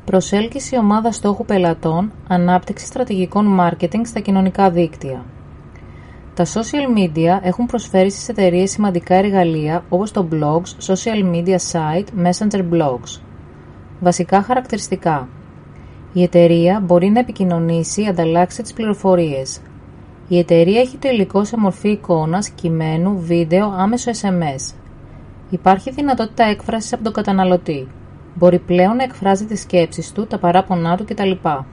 Προσέλκυση ομάδας στόχου πελατών, ανάπτυξη στρατηγικών μάρκετινγκ στα κοινωνικά δίκτυα. Τα social media έχουν προσφέρει στις εταιρείες σημαντικά εργαλεία όπως το blogs, social media site, messenger blogs. Βασικά χαρακτηριστικά. Η εταιρεία μπορεί να επικοινωνήσει, ανταλλάξει τις πληροφορίες. Η εταιρεία έχει το υλικό σε μορφή εικόνας, κειμένου, βίντεο, άμεσο SMS. Υπάρχει δυνατότητα έκφρασης από τον καταναλωτή. Μπορεί πλέον να εκφράζει τις σκέψεις του, τα παράπονά του κτλ.